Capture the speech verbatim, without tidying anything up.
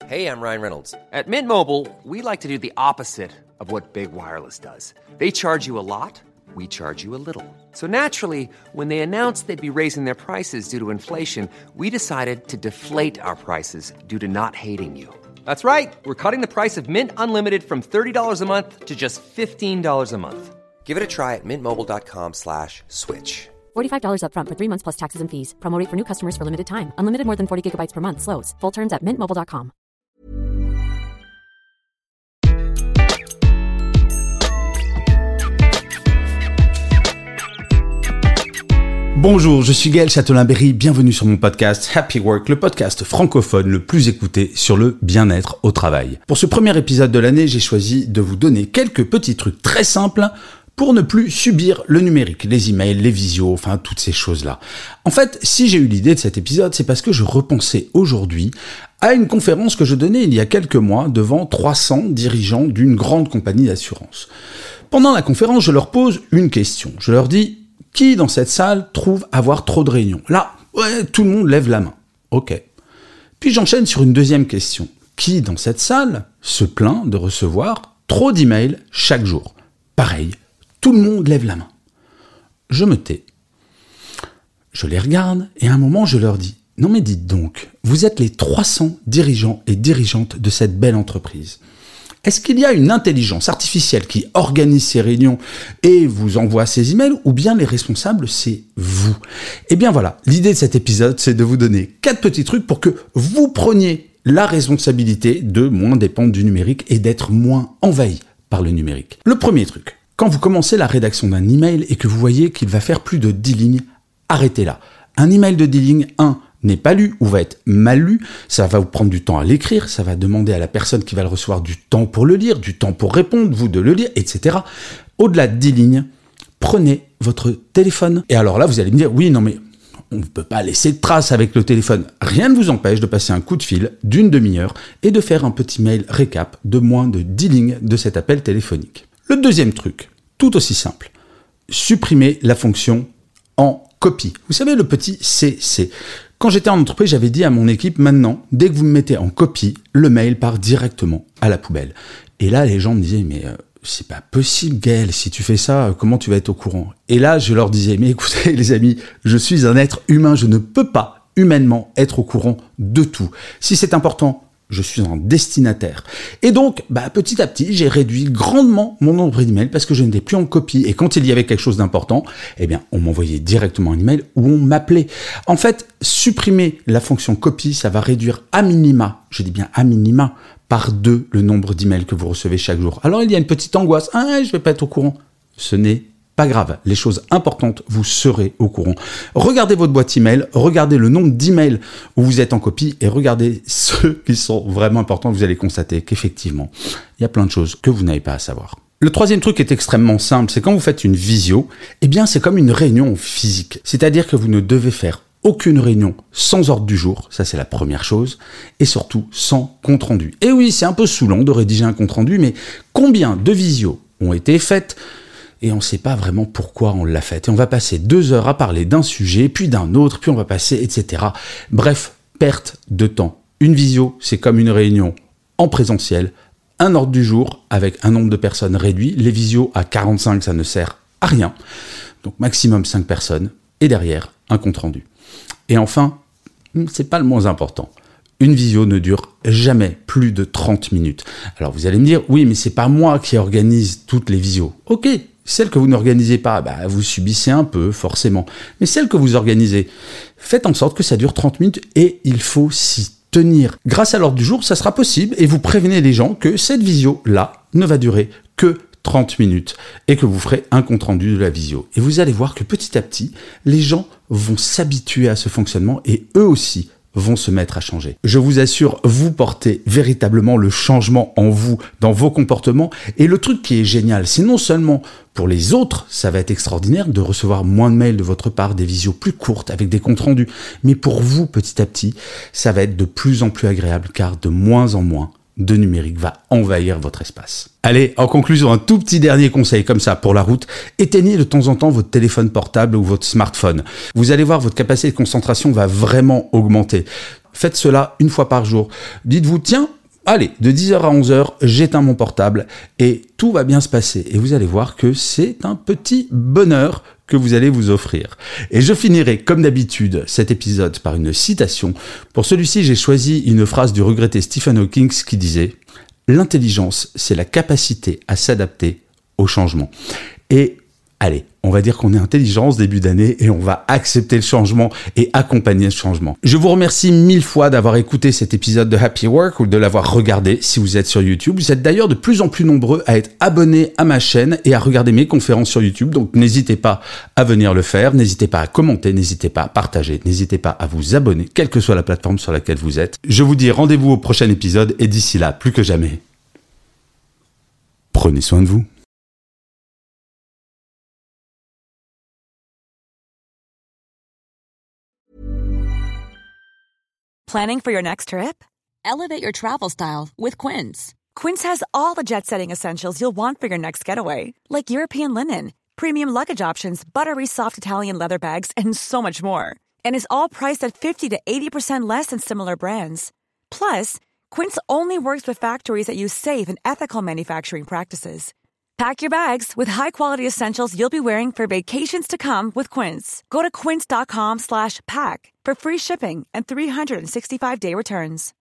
Hey, I'm Ryan Reynolds. At Mint Mobile, we like to do the opposite of what Big Wireless does. They charge you a lot, we charge you a little. So naturally, when they announced they'd be raising their prices due to inflation, we decided to deflate our prices due to not hating you. That's right. We're cutting the price of Mint Unlimited from thirty dollars a month to just fifteen dollars a month. Give it a try at mintmobile.com slash switch. forty-five dollars up front for three months plus taxes and fees. Promo rate for new customers for limited time. Unlimited more than forty gigabytes per month. Slows full terms at mint mobile dot com. Bonjour, je suis Gaël Châtelain-Berry, bienvenue sur mon podcast Happy Work, le podcast francophone le plus écouté sur le bien-être au travail. Pour ce premier épisode de l'année, j'ai choisi de vous donner quelques petits trucs très simples pour ne plus subir le numérique, les emails, les visios, enfin toutes ces choses-là. En fait, si j'ai eu l'idée de cet épisode, c'est parce que je repensais aujourd'hui à une conférence que je donnais il y a quelques mois devant trois cents dirigeants d'une grande compagnie d'assurance. Pendant la conférence, je leur pose une question. Je leur dis: qui dans cette salle trouve avoir trop de réunions? Là, ouais, tout le monde lève la main. Ok. Puis j'enchaîne sur une deuxième question. Qui dans cette salle se plaint de recevoir trop d'emails chaque jour? Pareil, tout le monde lève la main. Je me tais. Je les regarde et à un moment je leur dis: non mais dites donc, vous êtes les trois cents dirigeants et dirigeantes de cette belle entreprise. Est-ce qu'il y a une intelligence artificielle qui organise ces réunions et vous envoie ces emails, ou bien les responsables, c'est vous? Eh bien voilà, l'idée de cet épisode, c'est de vous donner quatre petits trucs pour que vous preniez la responsabilité de moins dépendre du numérique et d'être moins envahi par le numérique. Le premier truc, quand vous commencez la rédaction d'un email et que vous voyez qu'il va faire plus de dix lignes, arrêtez là. Un email de dix lignes, un, n'est pas lu ou va être mal lu, ça va vous prendre du temps à l'écrire, ça va demander à la personne qui va le recevoir du temps pour le lire, du temps pour répondre, vous de le lire, et cetera. Au-delà de dix lignes, prenez votre téléphone. Et alors là, vous allez me dire: oui, non mais on ne peut pas laisser de traces avec le téléphone. Rien ne vous empêche de passer un coup de fil d'une demi-heure et de faire un petit mail récap de moins de dix lignes de cet appel téléphonique. Le deuxième truc, tout aussi simple, supprimez la fonction en copie. Vous savez, le petit C C. Quand j'étais en entreprise, j'avais dit à mon équipe: maintenant, dès que vous me mettez en copie, le mail part directement à la poubelle. Et là, les gens me disaient: mais euh, c'est pas possible, Gaël, si tu fais ça, comment tu vas être au courant? Et là, je leur disais: mais écoutez, les amis, je suis un être humain, je ne peux pas humainement être au courant de tout. Si c'est important, je suis un destinataire. Et donc, bah, petit à petit, j'ai réduit grandement mon nombre d'emails parce que je n'étais plus en copie. Et quand il y avait quelque chose d'important, eh bien, on m'envoyait directement un email ou on m'appelait. En fait, supprimer la fonction copie, ça va réduire à minima, je dis bien à minima, par deux le nombre d'emails que vous recevez chaque jour. Alors, il y a une petite angoisse. Ah, je vais pas être au courant. Ce n'est pas grave, les choses importantes, vous serez au courant. Regardez votre boîte email, regardez le nombre d'emails où vous êtes en copie et regardez ceux qui sont vraiment importants. Vous allez constater qu'effectivement, il y a plein de choses que vous n'avez pas à savoir. Le troisième truc est extrêmement simple, c'est quand vous faites une visio, eh bien c'est comme une réunion physique. C'est-à-dire que vous ne devez faire aucune réunion sans ordre du jour, ça c'est la première chose, et surtout sans compte rendu. Et oui, c'est un peu saoulant de rédiger un compte rendu, mais combien de visios ont été faites et on ne sait pas vraiment pourquoi on l'a fait. Et on va passer deux heures à parler d'un sujet, puis d'un autre, puis on va passer, et cetera. Bref, perte de temps. Une visio, c'est comme une réunion en présentiel, un ordre du jour avec un nombre de personnes réduit. Les visios à quarante-cinq, ça ne sert à rien. Donc maximum cinq personnes, et derrière, un compte rendu. Et enfin, c'est pas le moins important. Une visio ne dure jamais plus de trente minutes. Alors vous allez me dire: oui, mais c'est pas moi qui organise toutes les visios. Ok, celles que vous n'organisez pas, bah, vous subissez un peu, forcément. Mais celles que vous organisez, faites en sorte que ça dure trente minutes et il faut s'y tenir. Grâce à l'ordre du jour, ça sera possible et vous prévenez les gens que cette visio-là ne va durer que trente minutes et que vous ferez un compte-rendu de la visio. Et vous allez voir que petit à petit, les gens vont s'habituer à ce fonctionnement et eux aussi vont se mettre à changer. Je vous assure, vous portez véritablement le changement en vous, dans vos comportements. Et le truc qui est génial, c'est non seulement pour les autres, ça va être extraordinaire de recevoir moins de mails de votre part, des visios plus courtes avec des comptes rendus, mais pour vous, petit à petit, ça va être de plus en plus agréable car de moins en moins, de numérique va envahir votre espace. Allez, en conclusion, un tout petit dernier conseil comme ça pour la route. Éteignez de temps en temps votre téléphone portable ou votre smartphone. Vous allez voir, votre capacité de concentration va vraiment augmenter. Faites cela une fois par jour. Dites-vous, tiens, allez, de dix heures à onze heures, j'éteins mon portable et tout va bien se passer. Et vous allez voir que c'est un petit bonheur que vous allez vous offrir. Et je finirai, comme d'habitude, cet épisode par une citation. Pour celui-ci, j'ai choisi une phrase du regretté Stephen Hawking qui disait « L'intelligence, c'est la capacité à s'adapter au changement. » Et allez, on va dire qu'on est intelligent ce début d'année et on va accepter le changement et accompagner ce changement. Je vous remercie mille fois d'avoir écouté cet épisode de Happy Work ou de l'avoir regardé si vous êtes sur YouTube. Vous êtes d'ailleurs de plus en plus nombreux à être abonnés à ma chaîne et à regarder mes conférences sur YouTube. Donc n'hésitez pas à venir le faire, n'hésitez pas à commenter, n'hésitez pas à partager, n'hésitez pas à vous abonner, quelle que soit la plateforme sur laquelle vous êtes. Je vous dis rendez-vous au prochain épisode et d'ici là, plus que jamais, prenez soin de vous. Planning for your next trip? Elevate your travel style with Quince. Quince has all the jet-setting essentials you'll want for your next getaway, like European linen, premium luggage options, buttery soft Italian leather bags, and so much more. And is all priced at fifty to eighty percent less than similar brands. Plus, Quince only works with factories that use safe and ethical manufacturing practices. Pack your bags with high-quality essentials you'll be wearing for vacations to come with Quince. Go to quince.com slash pack for free shipping and three sixty-five day returns.